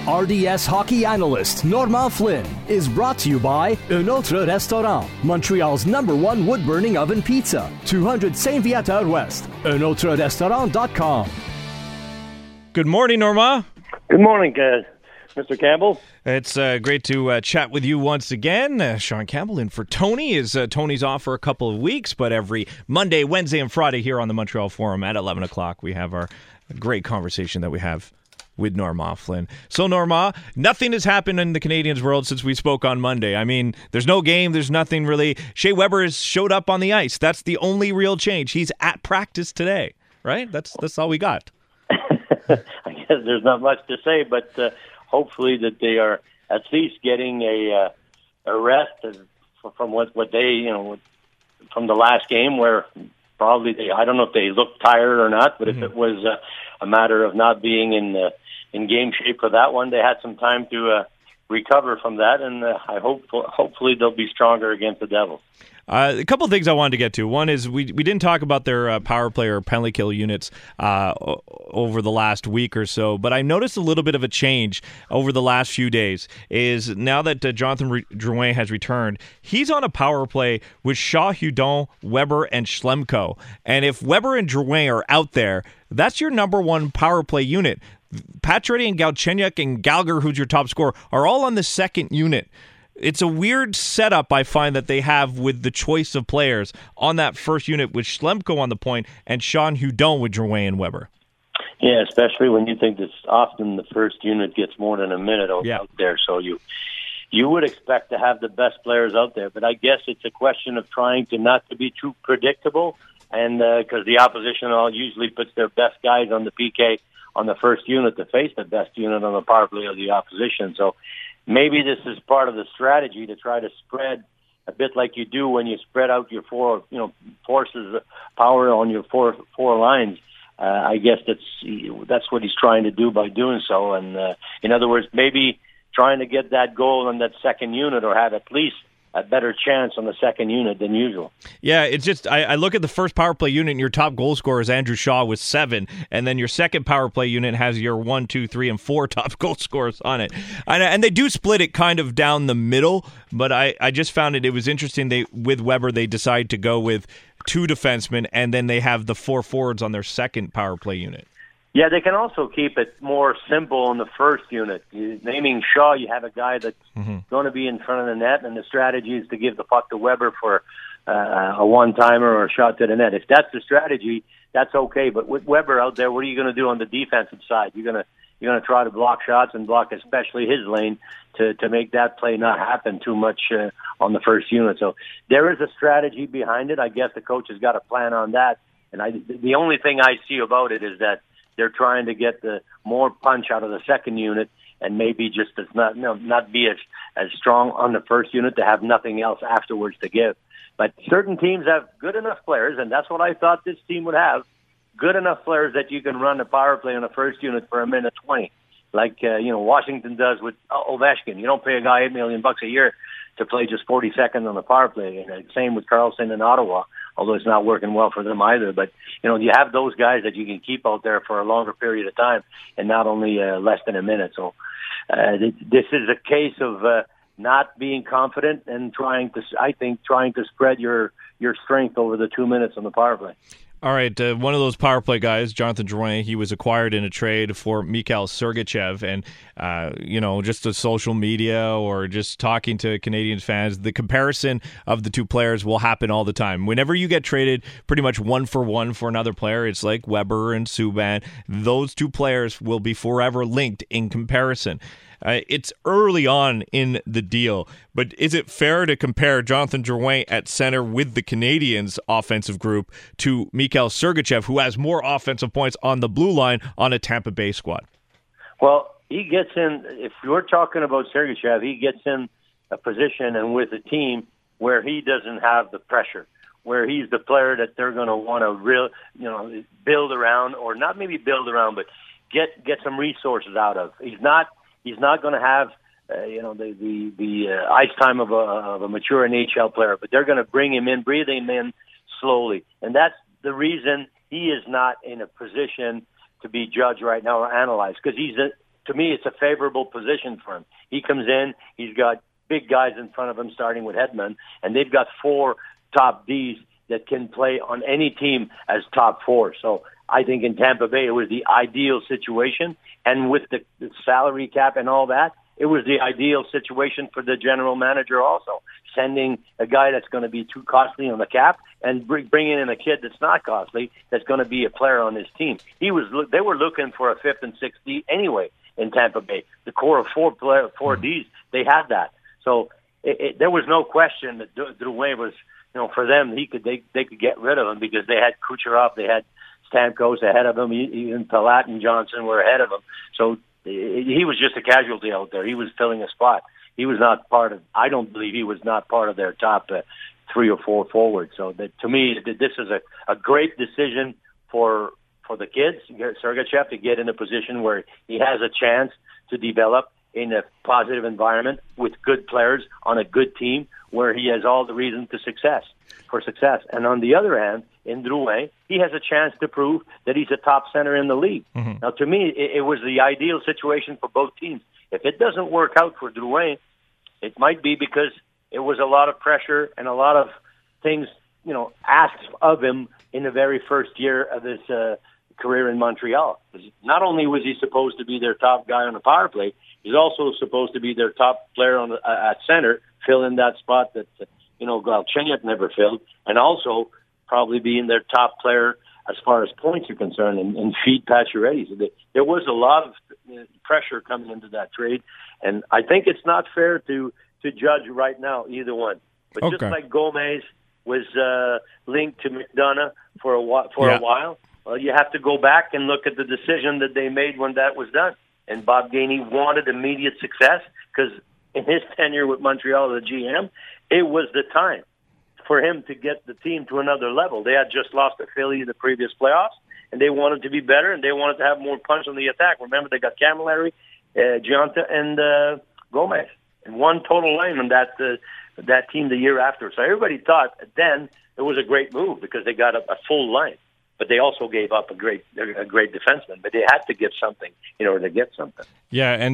RDS hockey analyst Normand Flynn is brought to you by Un Autre Restaurant, Montreal's #1 wood-burning oven pizza, 200 Saint-Viateur West, unautreRestaurant.com. Good morning, Normand. Good morning, Mr. Campbell. It's great to chat with you once again. Sean Campbell in for Tony. Tony's off for a couple of weeks, but every Monday, Wednesday, and Friday here on the Montreal Forum at 11 o'clock, we have our great conversation that we have with Normand Flynn. So, Normand, nothing has happened in the Canadiens world since we spoke on Monday. I mean, there's no game. There's nothing really. Shea Weber has showed up on the ice. That's the only real change. He's at practice today, right? That's all we got. I guess there's not much to say, but hopefully that they are at least getting a rest from what they, from the last game where probably I don't know if they looked tired or not, but if it was a matter of not being in game shape for that one, they had some time to recover from that, and hopefully they'll be stronger against the Devils. A couple of things I wanted to get to. One is we didn't talk about their power play or penalty kill units over the last week or so, but I noticed a little bit of a change over the last few days. Is now that Jonathan Drouin has returned, he's on a power play with Shaw, Hudon, Weber, and Schlemko. And if Weber and Drouin are out there, that's your number one power play unit. Pacioretty and Galchenyuk and Gallagher, who's your top scorer, are all on the second unit. It's a weird setup, I find, that they have with the choice of players on that first unit with Schlemko on the point and Sean Hudon with Drouin and Weber. Yeah, especially when you think that often the first unit gets more than a minute out there. So you would expect to have the best players out there. But I guess it's a question of trying to not to be too predictable, and because the opposition usually puts their best guys on the PK on the first unit to face the best unit on the power play of the opposition. So maybe this is part of the strategy to try to spread a bit like you do when you spread out your forces power on your four lines. I guess that's what he's trying to do by doing so. And in other words, maybe trying to get that goal on that second unit or have at least a better chance on the second unit than usual. Yeah, it's just I look at the first power play unit and your top goal scorer is Andrew Shaw with 7, and then your second power play unit has your 1, 2, 3, and 4 top goal scorers on it. And they do split it kind of down the middle, but I just found it was interesting. With Weber, they decide to go with 2 defensemen, and then they have the 4 forwards on their second power play unit. Yeah, they can also keep it more simple in the first unit. Naming Shaw, you have a guy that's going to be in front of the net, and the strategy is to give the puck to Weber for a one-timer or a shot to the net. If that's the strategy, that's okay. But with Weber out there, what are you going to do on the defensive side? You're going to try to block shots and block especially his lane to make that play not happen too much on the first unit. So there is a strategy behind it. I guess the coach has got a plan on that. And the only thing I see about it is that they're trying to get the more punch out of the second unit and maybe just not be as strong on the first unit to have nothing else afterwards to give. But certain teams have good enough players, and that's what I thought this team would have, good enough players that you can run a power play on the first unit for a minute 20, like Washington does with Ovechkin. You don't pay a guy $8 million a year to play just 40 seconds on the power play. And same with Carlson in Ottawa, although it's not working well for them either. But, you have those guys that you can keep out there for a longer period of time and not only less than a minute. So this is a case of not being confident and trying to spread your strength over the 2 minutes on the power play. All right, one of those power play guys, Jonathan Drouin, he was acquired in a trade for Mikhail Sergachev, and just the social media or just talking to Canadian fans, the comparison of the two players will happen all the time. Whenever you get traded pretty much 1-for-1 for another player, it's like Weber and Subban. Those two players will be forever linked in comparison. It's early on in the deal, but is it fair to compare Jonathan Drouin at center with the Canadiens' offensive group to Mikhail Sergachev, who has more offensive points on the blue line on a Tampa Bay squad? Well, he gets in, if you're talking about Sergachev, he gets in a position and with a team where he doesn't have the pressure, where he's the player that they're going to want to build around, or not maybe build around, but get some resources out of. He's not going to have the ice time of a mature NHL player, but they're going to bring him in, breathe him in slowly, and that's the reason he is not in a position to be judged right now or analyzed, because he's to me, it's a favorable position for him. He comes in, he's got big guys in front of him, starting with Hedman, and they've got 4 top Ds that can play on any team as top 4. So I think in Tampa Bay, it was the ideal situation. And with the salary cap and all that, it was the ideal situation for the general manager also, sending a guy that's going to be too costly on the cap and bringing in a kid that's not costly, that's going to be a player on his team. They were looking for a 5th and 6th D anyway in Tampa Bay. The core of 4 Ds, they had that. So there was no question that Drouin was, for them, they could get rid of him because they had Kucherov, they had Stamkos ahead of him, even Palat and Johnson were ahead of him. So he was just a casualty out there. He was filling a spot. He was not part of, I don't believe he was not part of their top 3 or 4 forwards. So to me, this is a great decision for the kids, Sergachev, to get in a position where he has a chance to develop in a positive environment with good players on a good team where he has all the reason for success. And on the other hand, in Drouin, he has a chance to prove that he's a top center in the league. Mm-hmm. Now, to me, it was the ideal situation for both teams. If it doesn't work out for Drouin, it might be because it was a lot of pressure and a lot of things, asked of him in the very first year of his career in Montreal. Not only was he supposed to be their top guy on the power play, he's also supposed to be their top player at center, fill in that spot that Galchenyuk never filled, and also probably being their top player as far as points are concerned and feed Pacioretty. So there was a lot of pressure coming into that trade, and I think it's not fair to judge right now either one. But Just like Gomez was linked to McDonough for a while, well, you have to go back and look at the decision that they made when that was done. And Bob Gainey wanted immediate success because in his tenure with Montreal as a GM, it was the time for him to get the team to another level. They had just lost to Philly in the previous playoffs, and they wanted to be better, and they wanted to have more punch on the attack. Remember, they got Camilleri, Gionta, and Gomez, and one total lineman that team the year after. So everybody thought then it was a great move because they got a full line. But they also gave up a great defenseman. But they had to give something in order to get something. Yeah, and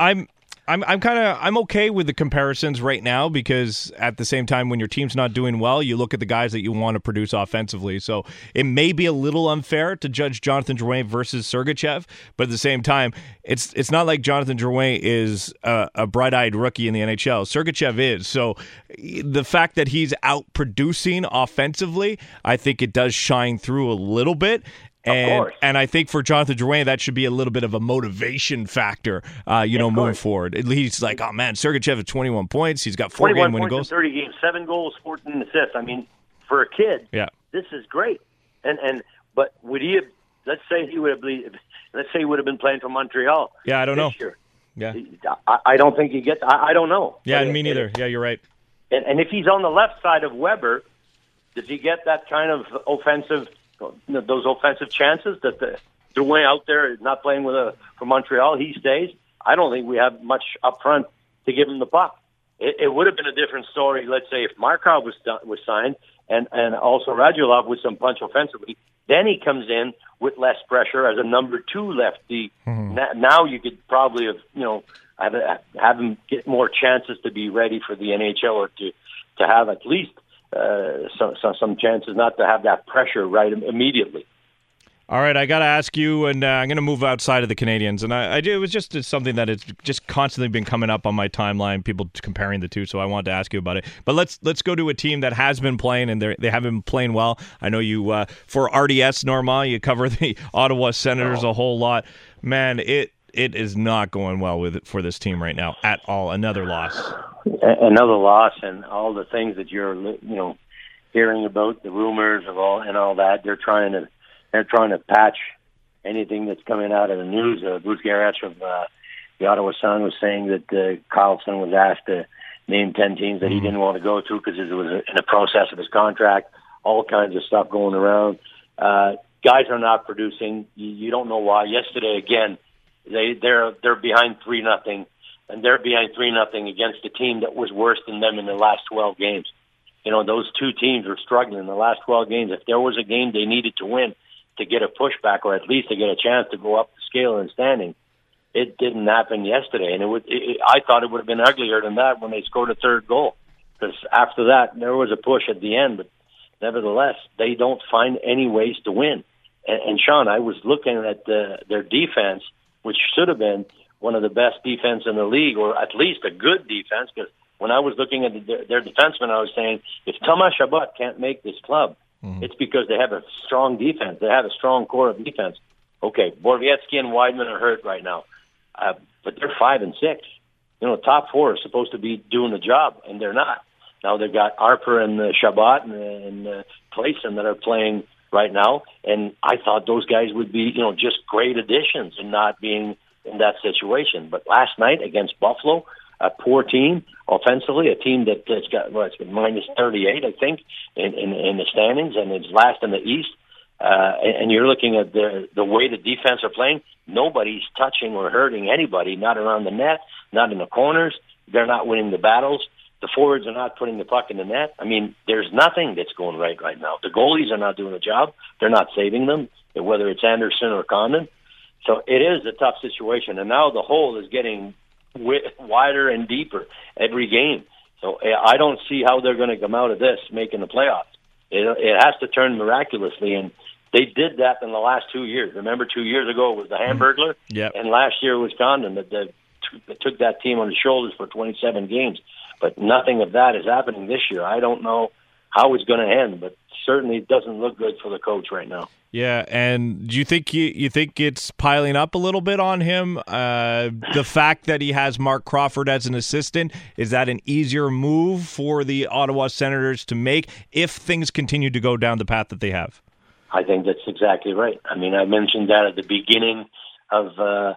I'm okay with the comparisons right now because at the same time, when your team's not doing well, you look at the guys that you want to produce offensively. So it may be a little unfair to judge Jonathan Drouin versus Sergachev, but at the same time, it's not like Jonathan Drouin is a bright-eyed rookie in the NHL. Sergachev is. So the fact that he's out producing offensively, I think it does shine through a little bit. And I think for Jonathan Drouin, that should be a little bit of a motivation factor, moving forward. He's like, oh, man, Sergachev has 21 points. He's got 4 game-winning goals. 30 games, 7 goals, 14 assists. I mean, for a kid, this is great. But would he have, let's say he would have been playing for Montreal. Yeah, I don't know. Year. Yeah. I don't think he gets, I don't know. Yeah, me neither. Yeah, you're right. And if he's on the left side of Weber, does he get that kind of those offensive chances that Drouin out there is not playing for Montreal, he stays? I don't think we have much up front to give him the puck. It would have been a different story, let's say, if Markov was signed and also Radulov with some punch offensively. Then he comes in with less pressure as a number 2 lefty. Mm-hmm. Now you could probably have him get more chances to be ready for the NHL or to have at least some chances not to have that pressure right immediately. All right, I got to ask you, and I'm going to move outside of the Canadians, and it was just something that has just constantly been coming up on my timeline, people comparing the two, so I wanted to ask you about it. But let's go to a team that has been playing, and they have been playing well. I know you, for RDS, Normand, you cover the Ottawa Senators a whole lot. Man, it is not going well for this team right now at all. Another loss. Another loss, and all the things that you're hearing about, the rumors of all that. They're trying to patch anything that's coming out of the news. Bruce Garrett of the Ottawa Sun was saying that Carlson was asked to name 10 teams that he didn't want to go to because it was in the process of his contract. All kinds of stuff going around. Guys are not producing. You don't know why. Yesterday again, they're behind 3-0. And they're behind 3-0 against a team that was worse than them in the last 12 games. Those two teams were struggling in the last 12 games. If there was a game they needed to win to get a pushback or at least to get a chance to go up the scale in standing, It didn't happen yesterday, and I thought it would have been uglier than that when they scored a third goal. Because after that, there was a push at the end, but nevertheless, they don't find any ways to win. And Sean, I was looking at their defense, which should have been one of the best defense in the league, or at least a good defense, because when I was looking at their defensemen, I was saying, if Thomas Chabot can't make this club, it's because they have a strong defense. They have a strong core of defense. Okay, Borowiecki and Weidman are hurt right now, but they're 5 and 6. Top four are supposed to be doing the job, and they're not. Now they've got Harper and Chabot and Clayson that are playing right now, and I thought those guys would be, just great additions and not being in that situation. But last night against Buffalo, a poor team offensively, a team that's got it's been minus 38, I think, in the standings, and it's last in the East. And you're looking at the way the defense are playing. Nobody's touching or hurting anybody, not around the net, not in the corners. They're not winning the battles. The forwards are not putting the puck in the net. I mean, there's nothing that's going right now. The goalies are not doing the job. They're not saving them, whether it's Anderson or Condon. So it is a tough situation. And now the hole is getting wider and deeper every game. So I don't see how they're going to come out of this making the playoffs. It has to turn miraculously, and they did that in the last 2 years. Remember, 2 years ago it was the Hamburglar, and last year it was Condon that took that team on his shoulders for 27 games. But nothing of that is happening this year. I don't know how it's going to end, but certainly it doesn't look good for the coach right now. Yeah, and do you think you think it's piling up a little bit on him? The fact that he has Mark Crawford as an assistant, is that an easier move for the Ottawa Senators to make if things continue to go down the path that they have? I think that's exactly right. I mean, I mentioned that at the beginning of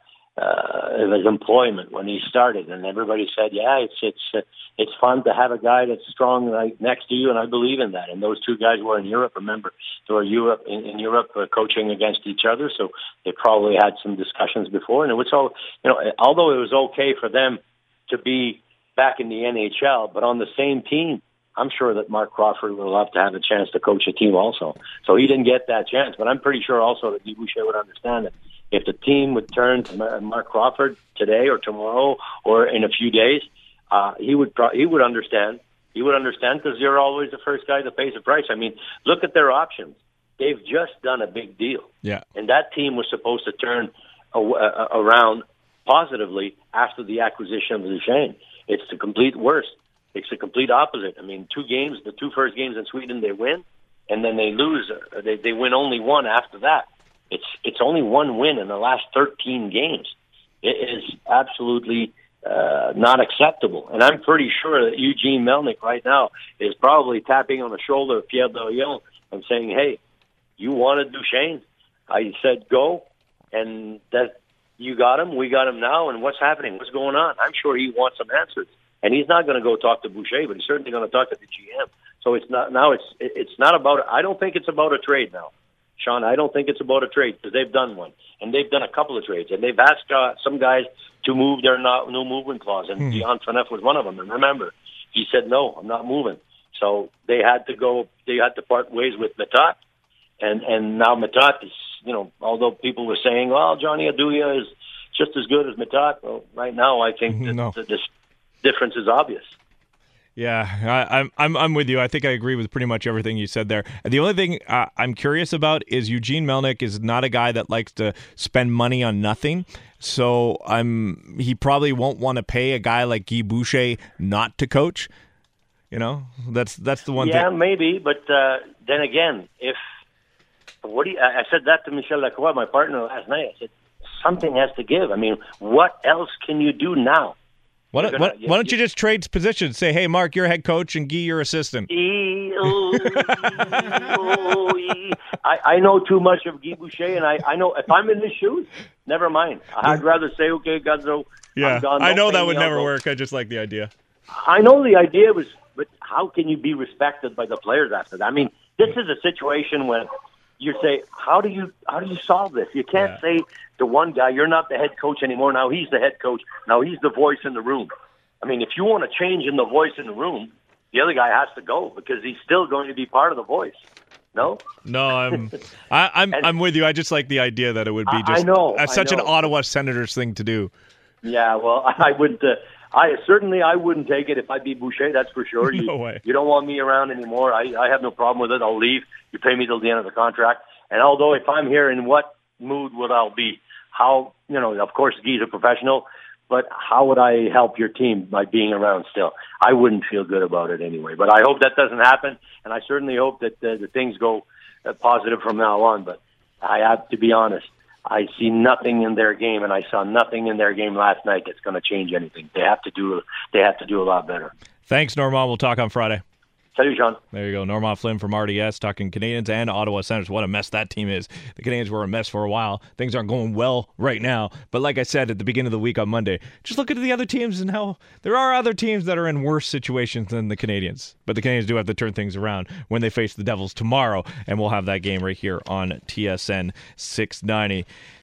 his employment when he started, and everybody said, "Yeah, it's fun to have a guy that's strong right next to you," and I believe in that. And those two guys were in Europe. Remember, they were in Europe coaching against each other, so they probably had some discussions before. And it was all, although it was okay for them to be back in the NHL, but on the same team, I'm sure that Mark Crawford would love to have a chance to coach a team also. So he didn't get that chance, but I'm pretty sure also that Guy Boucher would understand it. If the team would turn to Mark Crawford today or tomorrow or in a few days, he would understand. He would understand because you're always the first guy that pays the price. I mean, look at their options. They've just done a big deal. Yeah. And that team was supposed to turn around positively after the acquisition of Duchesne. It's the complete worst. It's the complete opposite. I mean, the two first games in Sweden, they win, and then they lose. They win only one after that. It's only one win in the last 13 games. It is absolutely not acceptable. And I'm pretty sure that Eugene Melnyk right now is probably tapping on the shoulder of Pierre Dorion and saying, "Hey, you wanted Duchesne. I said go, and that you got him. We got him now. And what's happening? What's going on?" I'm sure he wants some answers. And he's not going to go talk to Boucher, but he's certainly going to talk to the GM. So it's not now. It's not about. I don't think it's about a trade now, Sean. I don't think it's about a trade because they've done one, and they've done a couple of trades, and they've asked some guys to move their no movement clause, and Dion Phaneuf was one of them. And remember, he said no, I'm not moving. So they had to go. They had to part ways with Matat, and now Matat is. Although people were saying, "Well, Johnny Aduya is just as good as Matat," well, right now I think that this difference is obvious. Yeah, I'm with you. I think I agree with pretty much everything you said there. The only thing I'm curious about is Eugene Melnyk is not a guy that likes to spend money on nothing. So he probably won't want to pay a guy like Guy Boucher not to coach. That's the one thing. Yeah, maybe, but then again, I said that to Michel Lacroix, my partner, last night. I said something has to give. I mean, what else can you do now? Why don't you just trade positions? Say, hey, Mark, you're head coach, and Guy, you're assistant. I know too much of Guy Boucher, and I know if I'm in his shoes, never mind. I'd rather say, okay, Guzzo, I'm done. I know that would never work. I just like the idea. I know the idea was, but how can you be respected by the players after that? I mean, this is a situation when you say, how do you solve this? You can't say to one guy, you're not the head coach anymore. Now he's the head coach. Now he's the voice in the room. I mean, if you want to change in the voice in the room, the other guy has to go because he's still going to be part of the voice. No? No, I'm with you. I just like the idea that it would be just such an Ottawa Senators thing to do. Yeah, well, I wouldn't. I wouldn't take it if I'd be Boucher. That's for sure. No way. You don't want me around anymore. I have no problem with it. I'll leave. You pay me till the end of the contract. And although if I'm here, in what mood would I be? How, of course, Guy's a professional, but how would I help your team by being around still? I wouldn't feel good about it anyway. But I hope that doesn't happen, and I certainly hope that the things go positive from now on. But I have to be honest. I see nothing in their game, and I saw nothing in their game last night that's going to change anything. They have to do a lot better. Thanks, Normand. We'll talk on Friday. Salut, Sean. There you go. Normand Flynn from RDS talking Canadiens and Ottawa Senators. What a mess that team is. The Canadiens were a mess for a while. Things aren't going well right now. But like I said at the beginning of the week on Monday, just look at the other teams and how there are other teams that are in worse situations than the Canadiens. But the Canadiens do have to turn things around when they face the Devils tomorrow. And we'll have that game right here on TSN 690.